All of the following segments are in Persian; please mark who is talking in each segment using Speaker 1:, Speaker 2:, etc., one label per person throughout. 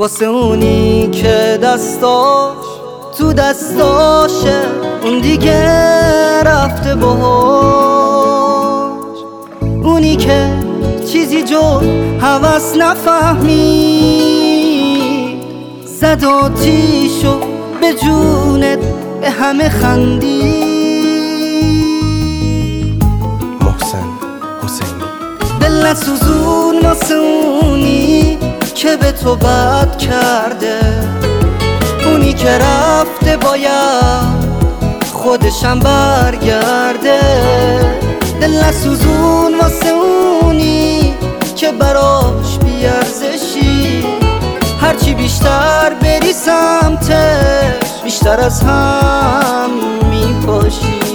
Speaker 1: واسه اونی که دستاش تو دستاشه، اون دیگه رفته باهاش. اونی که چیزی جز هوس نفهمید، زد آتیشو به جونت به همه خندی.
Speaker 2: محسن حسینی.
Speaker 1: دل نسوزون واسه اونی که به تو بد کرده، اونی که رفته باید خودشم برگرده. دل نسوزون واسه اونی که براش بیارزشی، هرچی بیشتر بری سمتش بیشتر از هم میپاشی.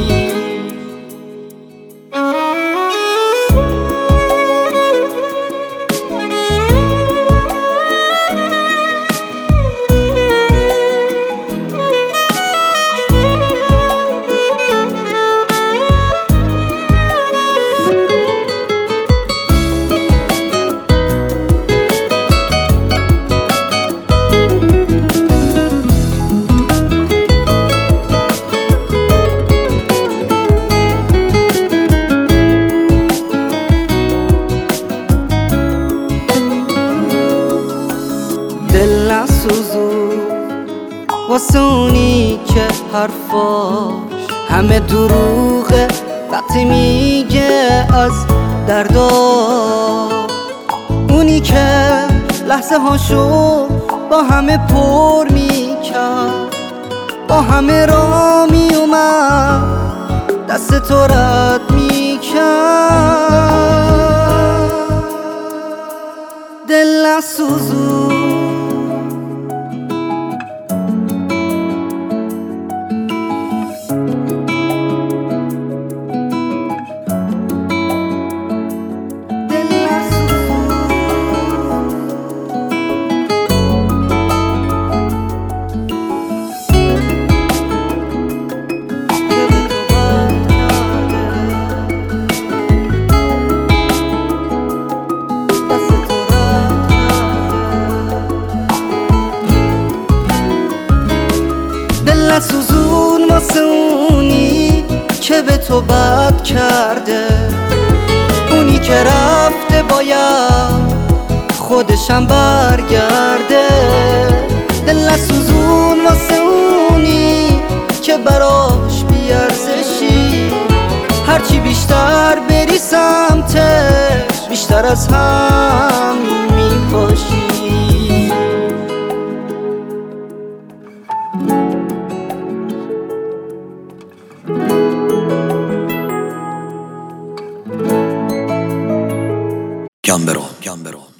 Speaker 1: دل نسوزون واسه اونی که حرفاش همه دروغه، وقتی میگه از دردا. اونی که لحظه هاشو با همه پر میکرد، با همه را میومد دست تو رد میکرد. دل نسوزون نسوزون واسه اونی که به تو بد کرده، اونی که رفته باید خودشم برگرده. دل نسوزون واسه اونی که براش بیارزشی، هرچی بیشتر بری سمتش بیشتر از هم میپاشی.
Speaker 3: Gambero.